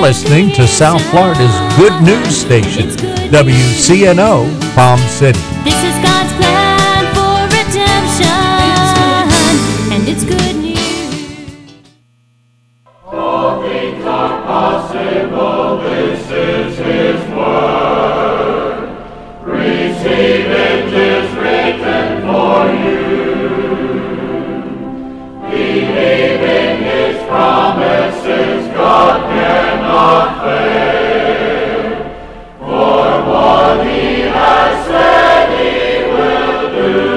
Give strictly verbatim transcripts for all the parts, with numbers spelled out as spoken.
listening to South Florida's Good News Station, W C N O, Palm City. This is God's plan for redemption, and it's good news. All things are possible, this is His Word. Receive it, 'tis written for you. Believe in His promises, God cannot fail. For what He has said He will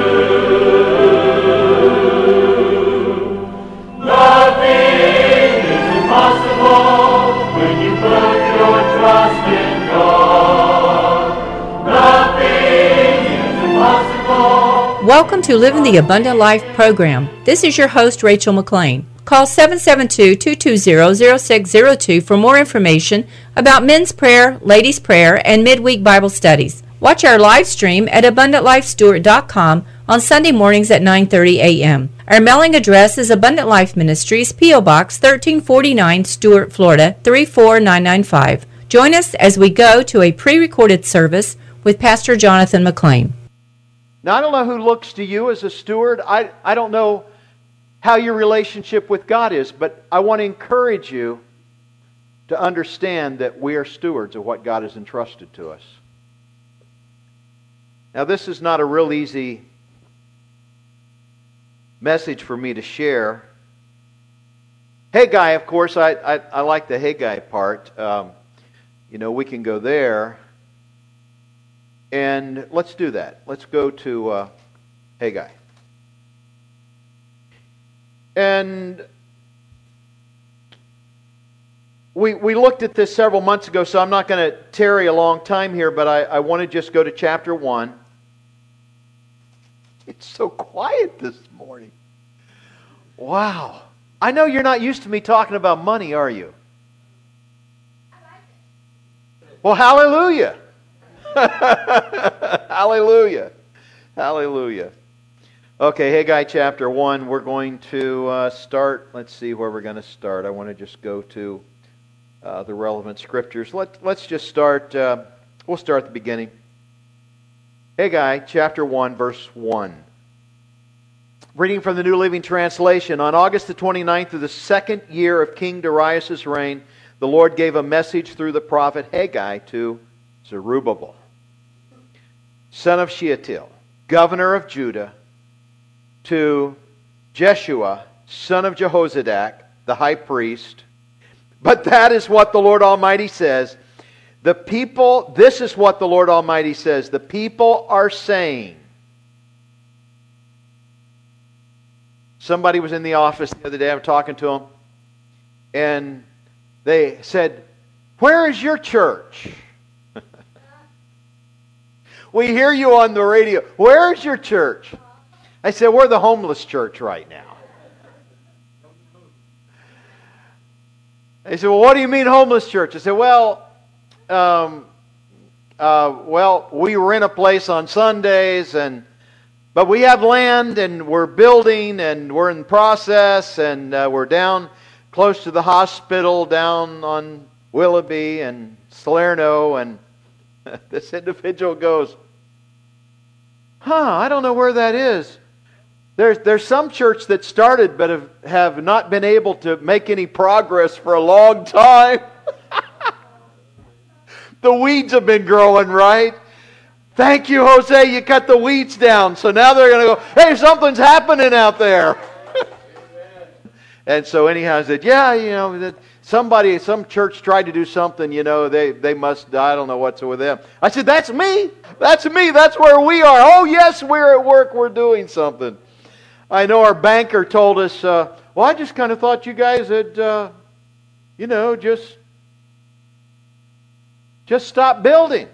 do. Nothing is impossible when you put your trust in God. Nothing is impossible. Welcome to Living the Abundant Life program. This is your host, Rachel McLean. Call seven seven two, two two zero, zero six zero two for more information about men's prayer, ladies' prayer, and midweek Bible studies. Watch our live stream at abundant life stewart dot com on Sunday mornings at nine thirty a.m. Our mailing address is Abundant Life Ministries, P O. Box thirteen forty-nine, Stuart, Florida, three four nine nine five. Join us as we go to a pre-recorded service with Pastor Jonathan McLean. Now, I don't know who looks to you as a steward. I, I don't know how your relationship with God is, but I want to encourage you to understand that we are stewards of what God has entrusted to us. Now, this is not a real easy message for me to share. Haggai, of course, I, I, I like the Haggai part. Um, you know, we can go there. And let's do that. Let's go to uh, Haggai. And we, we looked at this several months ago, so I'm not going to tarry a long time here, but I, I want to just go to chapter one. It's so quiet this morning. Wow. I know you're not used to me talking about money, are you? Well, hallelujah. Hallelujah. Hallelujah. Okay, Haggai chapter one, we're going to uh, start. Let's see where we're going to start. I want to just go to uh, the relevant scriptures. Let, let's just start, uh, we'll start at the beginning. Haggai chapter one, verse one. Reading from the New Living Translation. On August the twenty-ninth of the second year of King Darius' reign, the Lord gave a message through the prophet Haggai to Zerubbabel, son of Shealtiel, governor of Judah, to Jeshua, son of Jehozadak, the high priest. But that is what the Lord Almighty says. The people, this is what the Lord Almighty says. The people are saying. Somebody was in the office the other day, I'm talking to them, and they said, "Where is your church?" We hear you on the radio. Where is your church? I said, we're the homeless church right now. They said, well, what do you mean homeless church? I said, well, um, uh, well, we rent a place on Sundays, and but we have land, and we're building, and we're in process, and uh, we're down close to the hospital, down on Willoughby and Salerno, and this individual goes, huh, I don't know where that is. There's, there's some church that started but have, have not been able to make any progress for a long time. The weeds have been growing, right? Thank you, Jose, you cut the weeds down. So now they're going to go, hey, something's happening out there. And so anyhow, I said, yeah, you know, that somebody, some church tried to do something, you know, they, they must, I don't know what's with them. I said, that's me. That's me. That's where we are. Oh, yes, we're at work. We're doing something. I know our banker told us, uh, well, I just kind of thought you guys had, uh, you know, just, just stop building.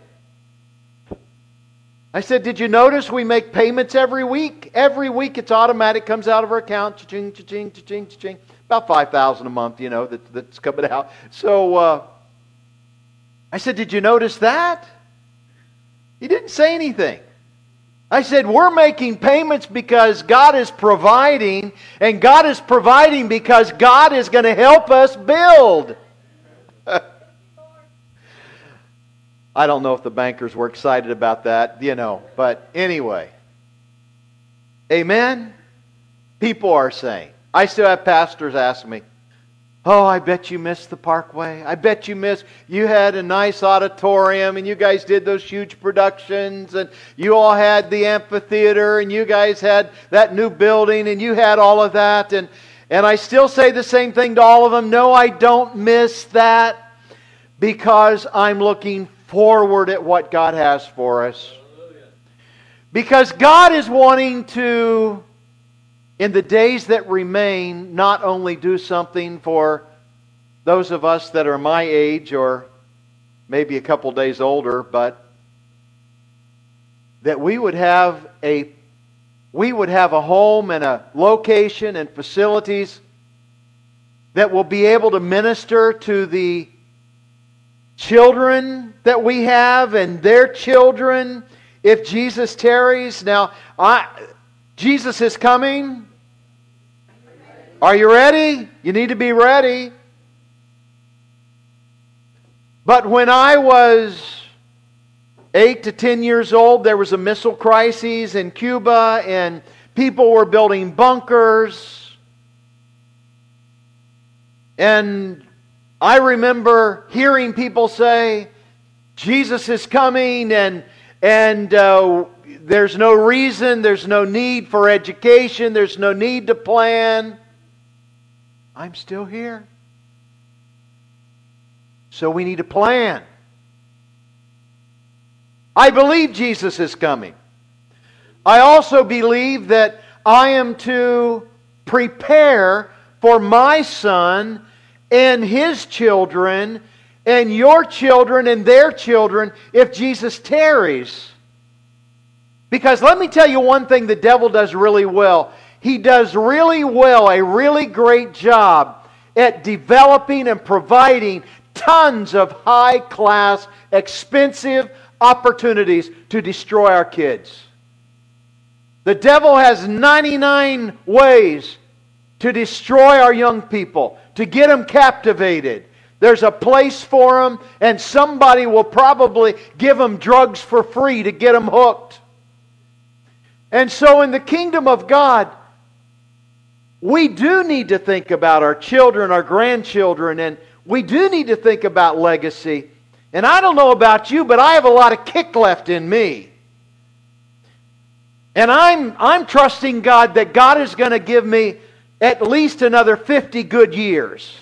I said, did you notice we make payments every week? Every week it's automatic, comes out of our account, cha-ching, cha-ching, cha-ching, cha-ching. About five thousand dollars a month, you know, that, that's coming out. So uh, I said, did you notice that? He didn't say anything. I said, we're making payments because God is providing, and God is providing because God is going to help us build. I don't know if the bankers were excited about that, you know, but anyway. Amen? People are saying. I still have pastors ask me, oh, I bet you missed the Parkway. I bet you missed, you had a nice auditorium and you guys did those huge productions and you all had the amphitheater and you guys had that new building and you had all of that. And, and I still say the same thing to all of them. No, I don't miss that because I'm looking forward at what God has for us. Because God is wanting to, in the days that remain, not only do something for those of us that are my age or maybe a couple days older, but that we would have a we would have a home and a location and facilities that will be able to minister to the children that we have and their children if Jesus tarries. Now, I, Jesus is coming. Are you ready? You need to be ready. But when I was eight to ten years old, there was a missile crisis in Cuba and people were building bunkers. And I remember hearing people say, Jesus is coming and, and uh, there's no reason, there's no need for education, there's no need to plan. I'm still here. So we need to plan. I believe Jesus is coming. I also believe that I am to prepare for my son and his children and your children and their children if Jesus tarries. Because let me tell you one thing the devil does really well. He does really well, a really great job at developing and providing tons of high-class, expensive opportunities to destroy our kids. The devil has ninety-nine ways to destroy our young people, to get them captivated. There's a place for them, and somebody will probably give them drugs for free to get them hooked. And so in the kingdom of God, we do need to think about our children, our grandchildren, and we do need to think about legacy. And I don't know about you, but I have a lot of kick left in me. And I'm, I'm trusting God that God is going to give me at least another fifty good years.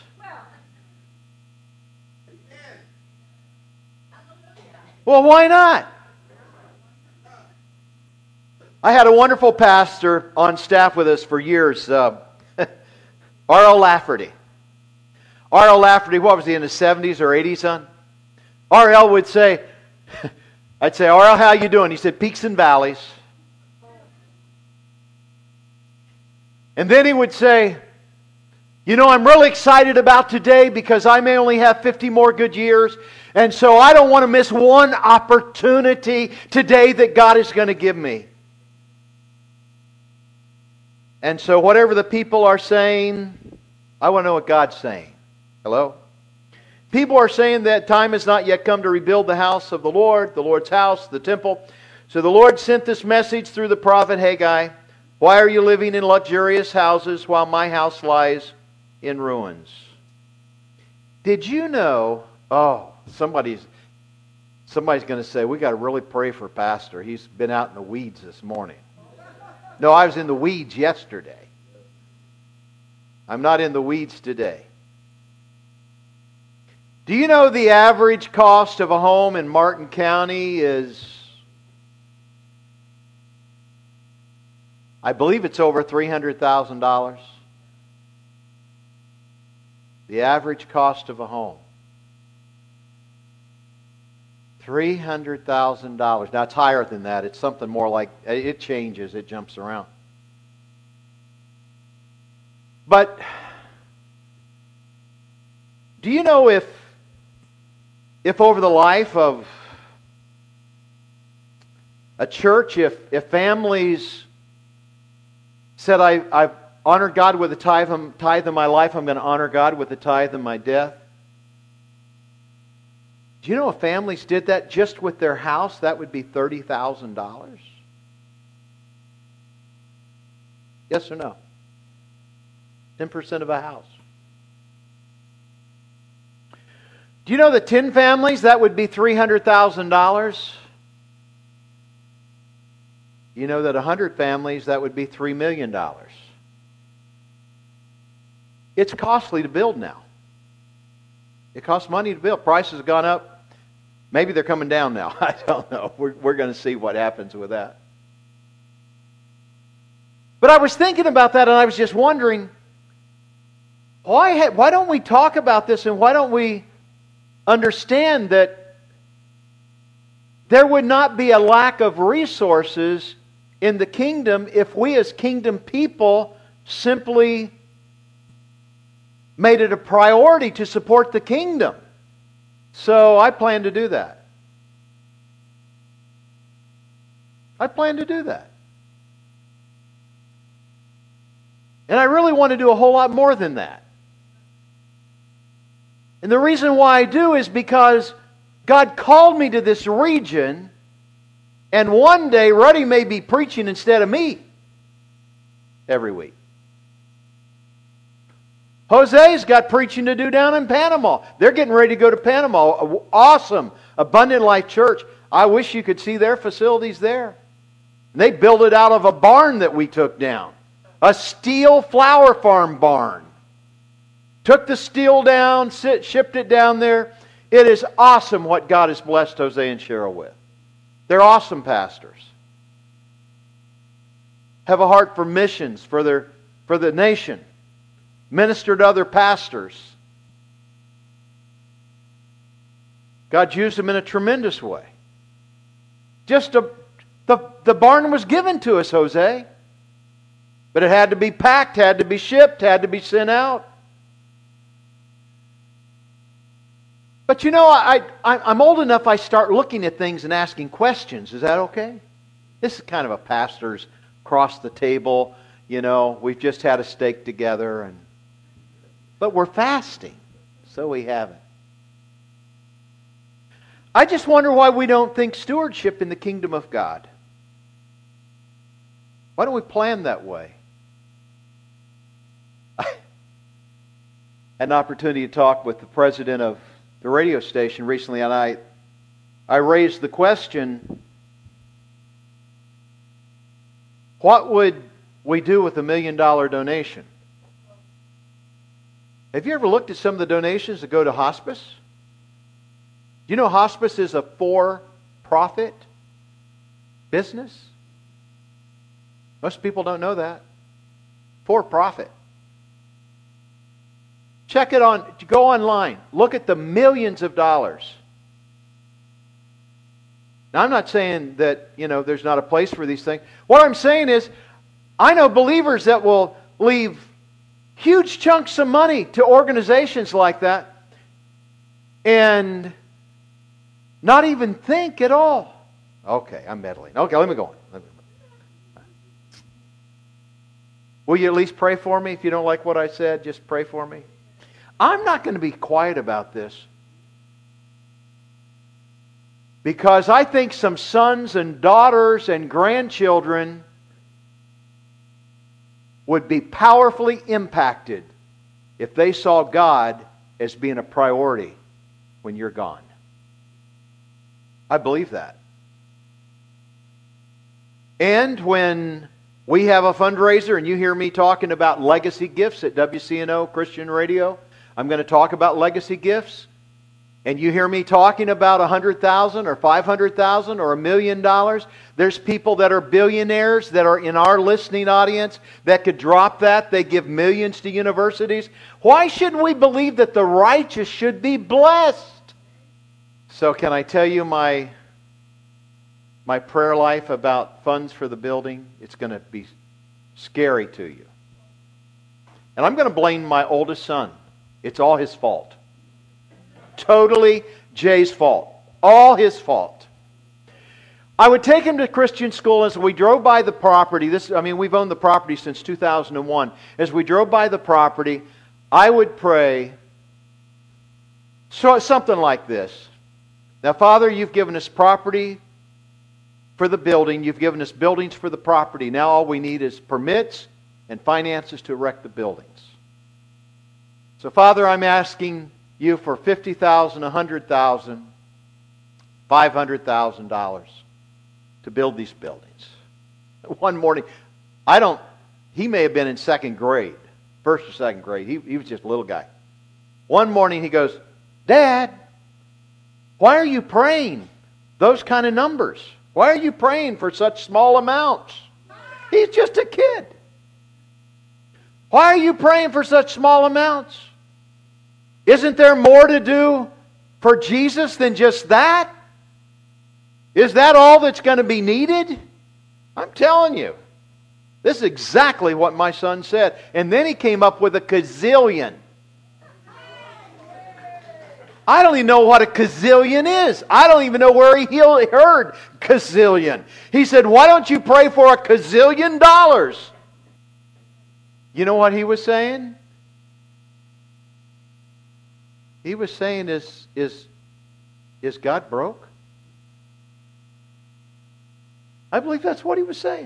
Well, why not? I had a wonderful pastor on staff with us for years, uh, R L Lafferty. R L Lafferty, what was he, in his seventies or eighties, son? R L would say, I'd say, R L, how you doing? He said, peaks and valleys. And then he would say, you know, I'm really excited about today because I may only have fifty more good years. And so I don't want to miss one opportunity today that God is going to give me. And so whatever the people are saying, I want to know what God's saying. Hello? People are saying that time has not yet come to rebuild the house of the Lord, the Lord's house, the temple. So the Lord sent this message through the prophet Haggai. Why are you living in luxurious houses while my house lies in ruins? Did you know, oh, somebody's, somebody's going to say, we got to really pray for Pastor. He's been out in the weeds this morning. No, I was in the weeds yesterday. I'm not in the weeds today. Do you know the average cost of a home in Martin County is, I believe it's over three hundred thousand dollars. The average cost of a home. three hundred thousand dollars. Now it's higher than that. It's something more like, it changes, it jumps around. But do you know if if over the life of a church, if, if families said, I, I've honored God with the tithe, tithe of my life, I'm going to honor God with the tithe of my death. Do you know if families did that just with their house, that would be thirty thousand dollars? Yes or no? ten percent of a house. Do you know that ten families, that would be three hundred thousand dollars? You know that one hundred families, that would be three million dollars. It's costly to build now. It costs money to build. Prices have gone up. Maybe they're coming down now. I don't know. We're, we're going to see what happens with that. But I was thinking about that and I was just wondering, why, ha- why don't we talk about this and why don't we understand that there would not be a lack of resources in the kingdom if we as kingdom people simply made it a priority to support the kingdom. So I plan to do that. I plan to do that. And I really want to do a whole lot more than that. And the reason why I do is because God called me to this region, and one day Ruddy may be preaching instead of me every week. Jose's got preaching to do down in Panama. They're getting ready to go to Panama. Awesome. Abundant Life Church. I wish you could see their facilities there. They built it out of a barn that we took down. A steel flower farm barn. Took the steel down, sit, shipped it down there. It is awesome what God has blessed Jose and Cheryl with. They're awesome pastors. Have a heart for missions, for their, for the nation. Minister to other pastors. God used them in a tremendous way. Just a, the, the barn was given to us, Jose. But it had to be packed, had to be shipped, had to be sent out. But you know, I, I, I'm old enough I start looking at things and asking questions. Is that okay? This is kind of a pastor's across the table. You know, we've just had a steak together, and but we're fasting, so we haven't. I just wonder why we don't think stewardship in the kingdom of God. Why don't we plan that way? I had an opportunity to talk with the president of the radio station recently, and I, I raised the question, what would we do with a million dollar donation? Have you ever looked at some of the donations that go to hospice? Do you know hospice is a for-profit business? Most people don't know that. For-profit. Check it on, go online. Look at the millions of dollars. Now, I'm not saying that, you know, there's not a place for these things. What I'm saying is, I know believers that will leave huge chunks of money to organizations like that and not even think at all. Okay, I'm meddling. Okay, let me go on. Let me... Will you at least pray for me? If you don't like what I said, just pray for me. I'm not going to be quiet about this, because I think some sons and daughters and grandchildren would be powerfully impacted if they saw God as being a priority when you're gone. I believe that. And when we have a fundraiser and you hear me talking about legacy gifts at W C N O Christian Radio, I'm going to talk about legacy gifts. And you hear me talking about one hundred thousand dollars or five hundred thousand dollars or a million dollars, there's people that are billionaires that are in our listening audience that could drop that. They give millions to universities. Why shouldn't we believe that the righteous should be blessed? So can I tell you my, my prayer life about funds for the building? It's going to be scary to you. And I'm going to blame my oldest son. It's all his fault. Totally Jay's fault. All his fault. I would take him to Christian school as we drove by the property. This, I mean, we've owned the property since two thousand one. As we drove by the property, I would pray so, something like this. Now, Father, you've given us property for the building. You've given us buildings for the property. Now all we need is permits and finances to erect the buildings. So, Father, I'm asking you for fifty thousand dollars, one hundred thousand dollars, five hundred thousand dollars to build these buildings. One morning, I don't, he may have been in second grade, first or second grade. He, he was just a little guy. One morning he goes, Dad, why are you praying those kind of numbers? Why are you praying for such small amounts? He's just a kid. Why are you praying for such small amounts? Isn't there more to do for Jesus than just that? Is that all that's going to be needed? I'm telling you. This is exactly what my son said. And then he came up with a gazillion. I don't even know what a gazillion is. I don't even know where he heard gazillion. He said, why don't you pray for a gazillion dollars? You know what he was saying? He was saying, is, is, is God broke? I believe that's what he was saying.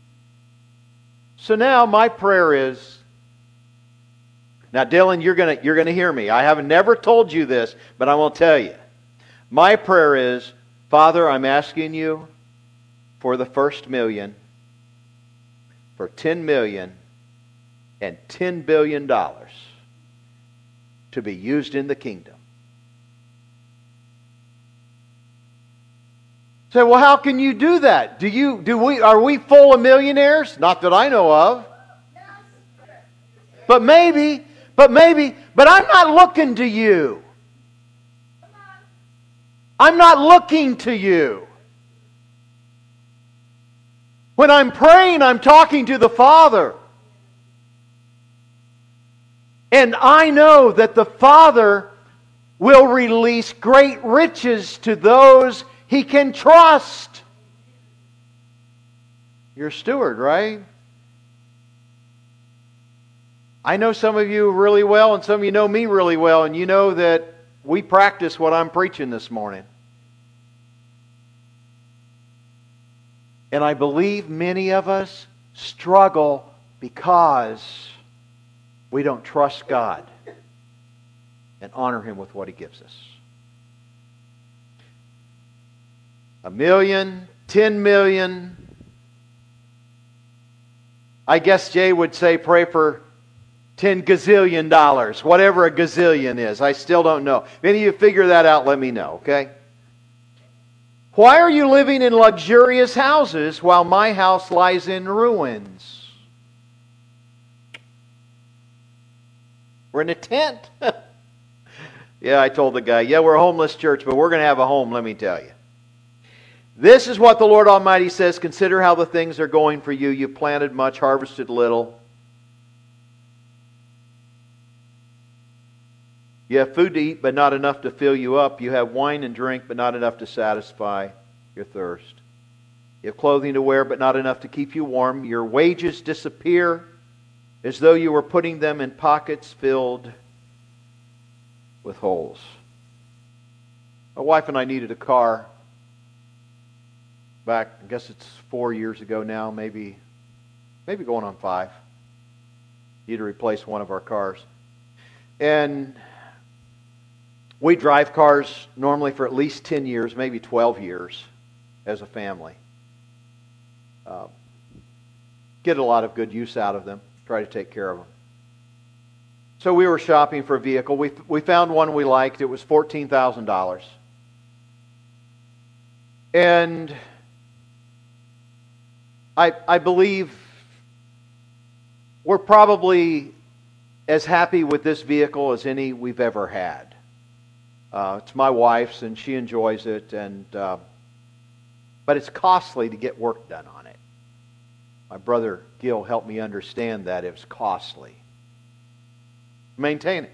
So now my prayer is, now Dylan, you're gonna you're gonna hear me. I haven't never told you this, but I will tell you. My prayer is, Father, I'm asking you for the first million, for ten million and ten billion dollars to be used in the kingdom. Say, well, how can you do that? Do you do we are we full of millionaires? Not that I know of. But maybe, but maybe, but I'm not looking to you. I'm not looking to you. When I'm praying, I'm talking to the Father. And I know that the Father will release great riches to those He can trust. You're a steward, right? I know some of you really well, and some of you know me really well, and you know that we practice what I'm preaching this morning. And I believe many of us struggle because we don't trust God and honor Him with what He gives us. A million, ten million. I guess Jay would say pray for ten gazillion dollars, whatever a gazillion is. I still don't know. If any of you figure that out, let me know, okay? Why are you living in luxurious houses while my house lies in ruins? We're in a tent. Yeah, I told the guy, yeah, we're a homeless church, but we're going to have a home, let me tell you. This is what the Lord Almighty says. Consider how the things are going for you. You planted much, harvested little. You have food to eat, but not enough to fill you up. You have wine and drink, but not enough to satisfy your thirst. You have clothing to wear, but not enough to keep you warm. Your wages disappear as though you were putting them in pockets filled with holes. My wife and I needed a car back, I guess it's four years ago now, maybe, maybe going on five. Need to replace one of our cars. And we drive cars normally for at least ten years, maybe twelve years as a family. Uh, get a lot of good use out of them. Try to take care of them. So we were shopping for a vehicle. We, we found one we liked. It was fourteen thousand dollars. And I, I believe we're probably as happy with this vehicle as any we've ever had. Uh, it's my wife's, and she enjoys it, and uh, but it's costly to get work done on it. My brother Gil helped me understand that it was costly. Maintain it.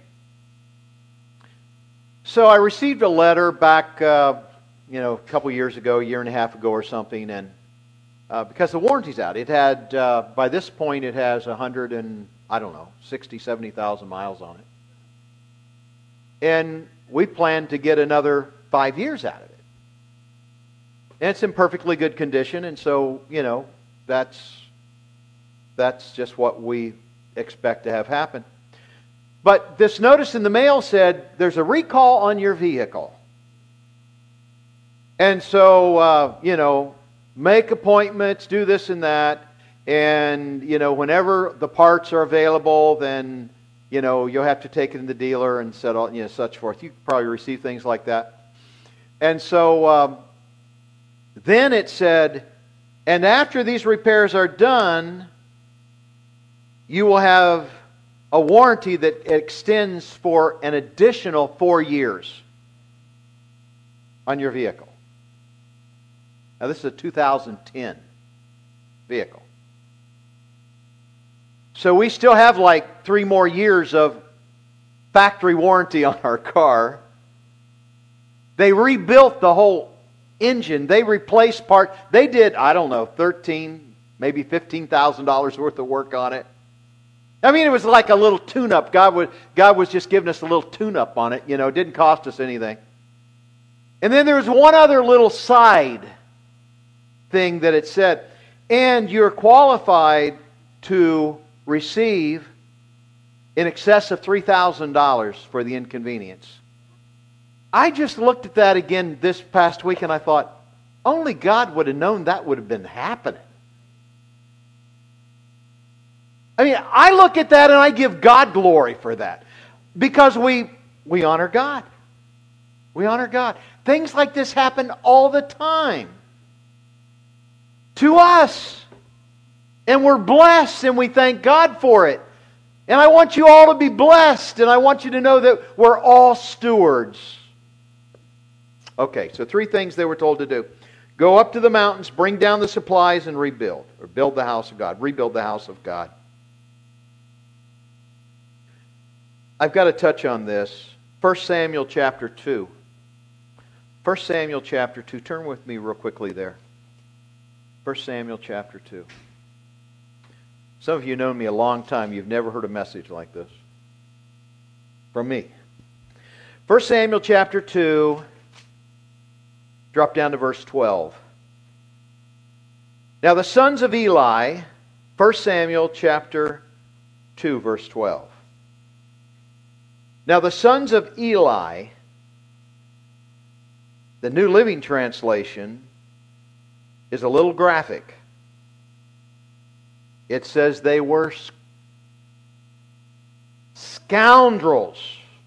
So I received a letter back, uh, you know, a couple years ago, a year and a half ago or something, and uh, because the warranty's out, it had uh, by this point it has a hundred and I don't know, sixty, seventy thousand miles on it, and we planned to get another five years out of it. And it's in perfectly good condition, and so, you know, that's, that's just what we expect to have happen. But this notice in the mail said, there's a recall on your vehicle. And so, uh, you know, make appointments, do this and that, and, you know, whenever the parts are available, then, you know, you'll have to take it to the dealer and set all, you know, such forth. You probably receive things like that. And so, um, then it said, and after these repairs are done, you will have a warranty that extends for an additional four years on your vehicle. Now, this is a two thousand ten vehicle. So we still have like three more years of factory warranty on our car. They rebuilt the whole engine. They replaced part. They did, I don't know, thirteen, maybe fifteen thousand dollars worth of work on it. I mean, it was like a little tune-up. God was, God was just giving us a little tune-up on it. You know, it didn't cost us anything. And then there was one other little side thing that it said, and you're qualified to receive in excess of three thousand dollars for the inconvenience. I just looked at that again this past week and I thought, only God would have known that would have been happening. I mean, I look at that and I give God glory for that. Because we, we honor God. We honor God. Things like this happen all the time. To us. And we're blessed and we thank God for it. And I want you all to be blessed. And I want you to know that we're all stewards. Okay, so three things they were told to do. Go up to the mountains, bring down the supplies, and rebuild. Or build the house of God. Rebuild the house of God. I've got to touch on this. First Samuel chapter two. First Samuel chapter two. Turn with me real quickly there. First Samuel chapter two. Some of you have known me a long time. You've never heard a message like this from me. First Samuel chapter two. Drop down to verse twelve. Now the sons of Eli, First Samuel chapter two, verse twelve. Now the sons of Eli, the New Living Translation, is a little graphic. It says they were scoundrels.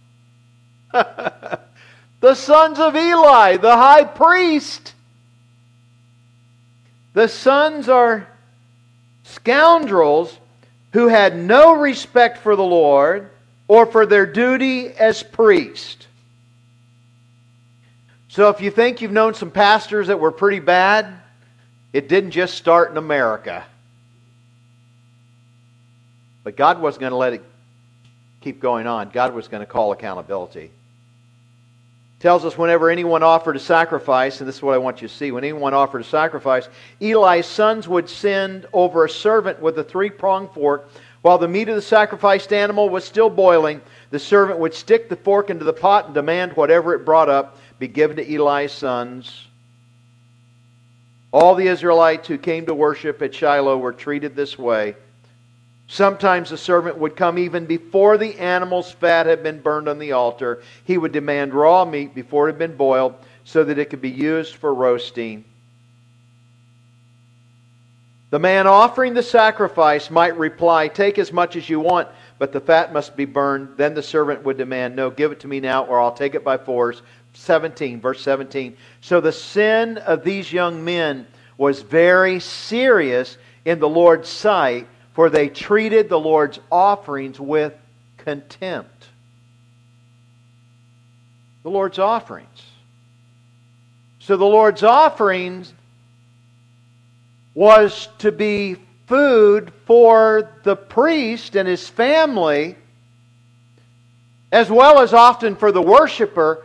The sons of Eli, the high priest. The sons are scoundrels who had no respect for the Lord or for their duty as priest. So if you think you've known some pastors that were pretty bad, it didn't just start in America. But God wasn't going to let it keep going on. God was going to call accountability. Tells us whenever anyone offered a sacrifice, and this is what I want you to see, when anyone offered a sacrifice, Eli's sons would send over a servant with a three-pronged fork. While the meat of the sacrificed animal was still boiling, the servant would stick the fork into the pot and demand whatever it brought up be given to Eli's sons. All the Israelites who came to worship at Shiloh were treated this way. Sometimes the servant would come even before the animal's fat had been burned on the altar. He would demand raw meat before it had been boiled so that it could be used for roasting. The man offering the sacrifice might reply, "Take as much as you want, but the fat must be burned." Then the servant would demand, "No, give it to me now, or I'll take it by force." seventeen, verse seventeen. So the sin of these young men was very serious in the Lord's sight, for they treated the Lord's offerings with contempt. The Lord's offerings. So the Lord's offerings was to be food for the priest and his family, as well as often for the worshiper.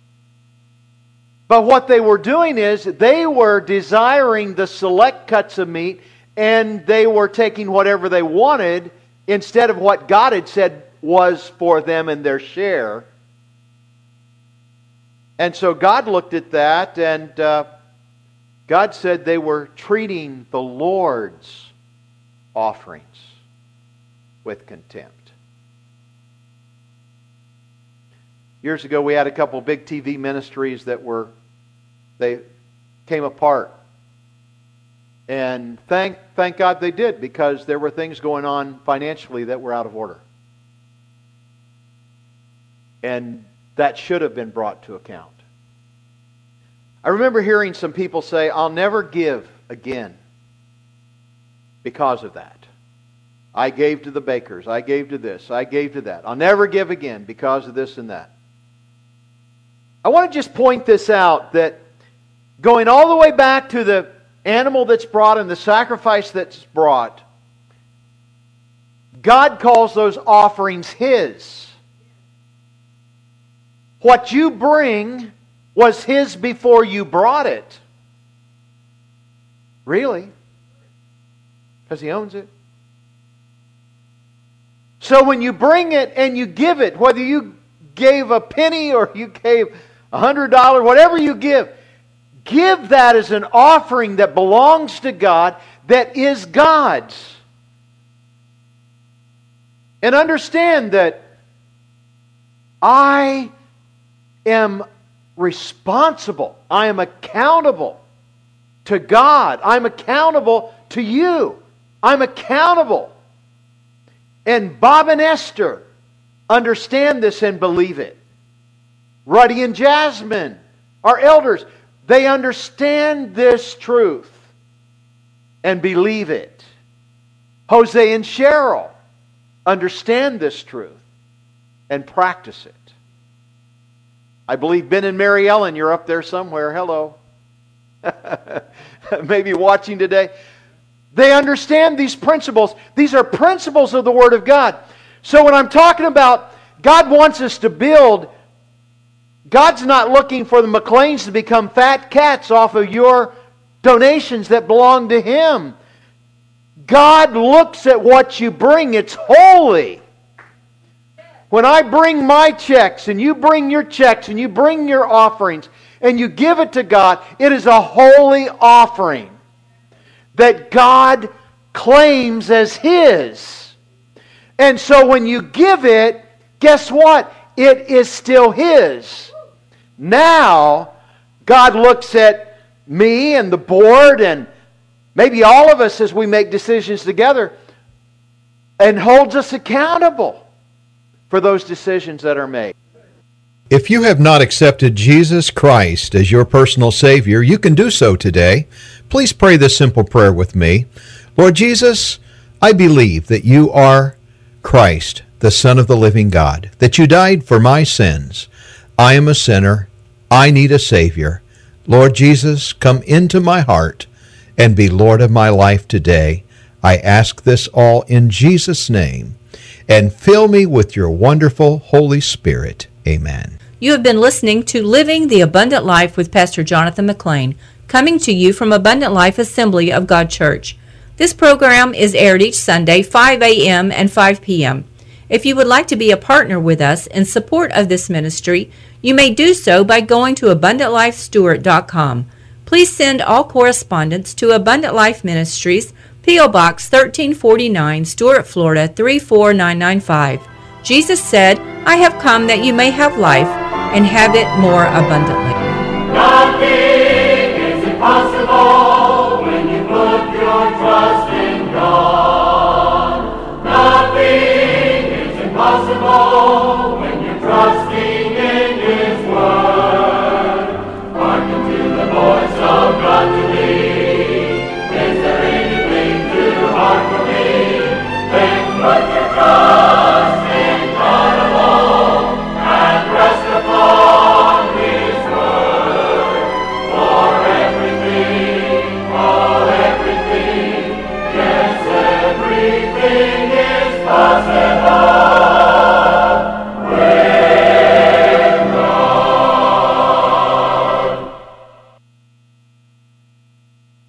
But what they were doing is they were desiring the select cuts of meat, and they were taking whatever they wanted instead of what God had said was for them and their share. And so God looked at that, and uh, God said they were treating the Lord's offerings with contempt. Years ago, we had a couple big T V ministries that were, they came apart. And thank, thank God they did, because there were things going on financially that were out of order. And that should have been brought to account. I remember hearing some people say, I'll never give again because of that. I gave to the bakers, I gave to this, I gave to that. I'll never give again because of this and that. I want to just point this out, that going all the way back to the animal that's brought and the sacrifice that's brought, God calls those offerings His. What you bring was His before you brought it. Really? Because He owns it. So when you bring it and you give it, whether you gave a penny or you gave a hundred dollars, whatever you give, give that as an offering that belongs to God, that is God's. And understand that I am responsible. I am accountable to God. I'm accountable to you. I'm accountable. And Bob and Esther understand this and believe it. Ruddy and Jasmine, our elders, they understand this truth and believe it. Jose and Cheryl understand this truth and practice it. I believe Ben and Mary Ellen, you're up there somewhere. Hello. Maybe watching today. They understand these principles. These are principles of the Word of God. So when I'm talking about God wants us to build, God's not looking for the McLeans to become fat cats off of your donations that belong to Him. God looks at what you bring. It's holy. When I bring my checks and you bring your checks and you bring your offerings and you give it to God, it is a holy offering that God claims as His. And so when you give it, guess what? It is still His. Now, God looks at me and the board and maybe all of us as we make decisions together and holds us accountable for those decisions that are made. If you have not accepted Jesus Christ as your personal Savior, you can do so today. Please pray this simple prayer with me. Lord Jesus, I believe that you are Christ, the Son of the living God, that you died for my sins. I am a sinner. I need a Savior. Lord Jesus, come into my heart and be Lord of my life today. I ask this all in Jesus' name, and fill me with your wonderful Holy Spirit. Amen. You have been listening to Living the Abundant Life with Pastor Jonathan McLean, coming to you from Abundant Life Assembly of God Church. This program is aired each Sunday, five a.m. and five p.m. If you would like to be a partner with us in support of this ministry, you may do so by going to abundant life stewart dot com. Please send all correspondence to Abundant Life Ministries, P O. Box thirteen forty-nine, Stuart, Florida three four nine nine five. Jesus said, I have come that you may have life and have it more abundantly. Nothing is impossible when you put your trust in God. Nothing is impossible when you're trusting in His Word. Hearken to the voice of God today. Is there anything too hard for me? Then put your trust in God alone and rest upon His Word. For everything, oh everything, yes everything is possible.